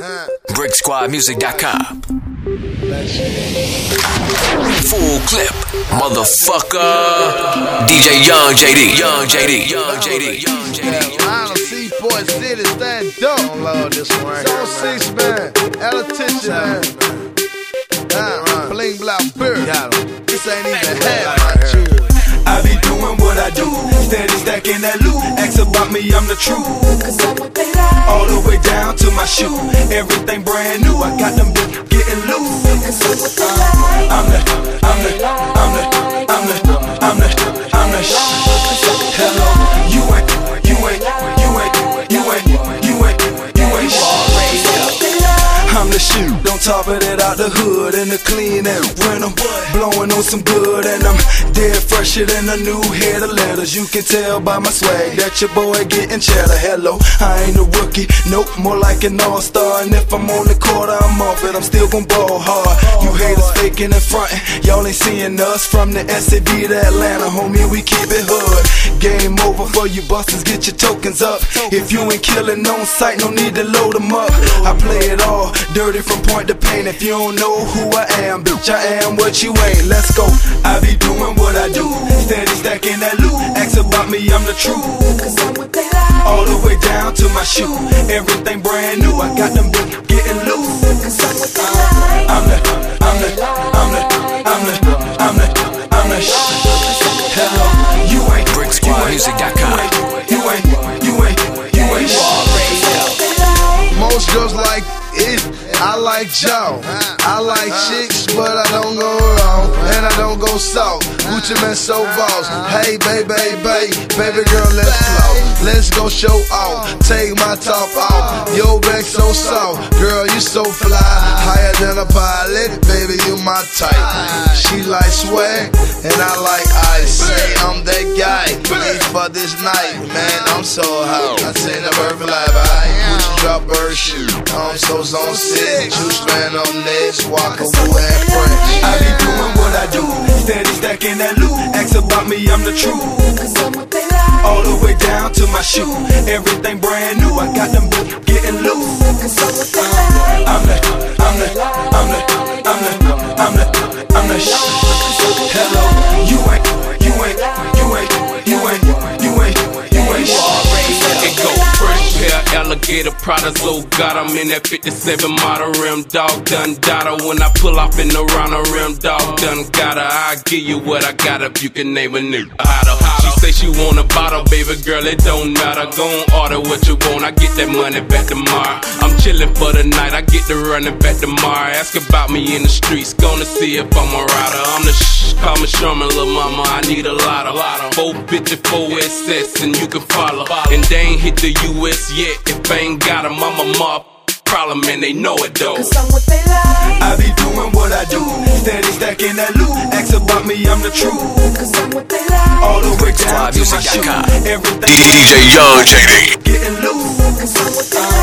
BrickSquadMusic.com. Full clip, motherfucker. DJ Young JD. Young JD. Young JD. Young JD. Line of Seaport City, stand up. Love this one. Zone 6, man. Electrician, man. Bling Block Bird. This ain't even half right here. I be doing what I do, steady stacking that loot. Ask about me, I'm the truth. All the way down to my shoe, everything brand new. I got them getting loose. I'm the hello, you ain't I'm the shoe, don't top it out the hood and the clean and when I'm blowing on some good and I'm dead fresher than a new head of letters. You can tell by my swag that your boy getting cheddar. Hello, I ain't a rookie, nope, more like an all-star. And if I'm on the court, I'm off it, I'm still gon' ball hard. You haters faking and frontin', y'all ain't seeing us from the SAB to Atlanta, homie, we keep it hood. Game over for you busters, get your tokens up. If you ain't killing on sight, no need to load them up. I play it all, dirty from point to pain. If you don't know who I am, bitch, I am what you ain't. Let's go. I be doing what I do, steady stacking that loot. Ask about me, I'm the truth. All the way down to my shoe, everything brand new. I got them getting loose. I'm the hello, you ain't BrickSquadMusic.com. You ain't Most girls like it, I like Joe. I like chicks, but I don't go wrong, and I don't go soft. Gucci man so boss. Hey, baby girl, let's flow. Let's go show off. Take my top off. Your back so soft, girl, you so fly. Higher than a pilot, baby, you my type. She like swag, and I like ice. Say I'm that guy, please for this night, man. I'm so hot. I seen the bird fly by. Gucci drop bird shoe. I'm so zone 6. Juice man on this, Walker, Wu and French. I be doing what I do, steady stacking that loot. Ask about me, I'm the truth. All the way down to my shoe, everything brand new. I got them getting loose. I'm the hello, you ain't It go fresh pair, alligator products. Oh God, I'm in that 57 model rim, dog done data. When I pull off in the round of rim, dog done gotta. I give you what I got if you can name a nigga. She say she want a bottle, baby girl, it don't matter. Gon' order what you want, I get that money back tomorrow. I'm chillin' for the night, I get the running back tomorrow. Ask about me in the streets, gonna see if I'm a rider. I'm the call me Sherman, lil' mama, I need a lot of 454 SS and you can follow. And they ain't hit the US yet, if I ain't got 'em, I'm a mob problem and they know it though. I be doing what I do, steady stacking that loot. Ask about me, I'm the truth. All the way down to my shoe, everything DJ Young JD. getting loose.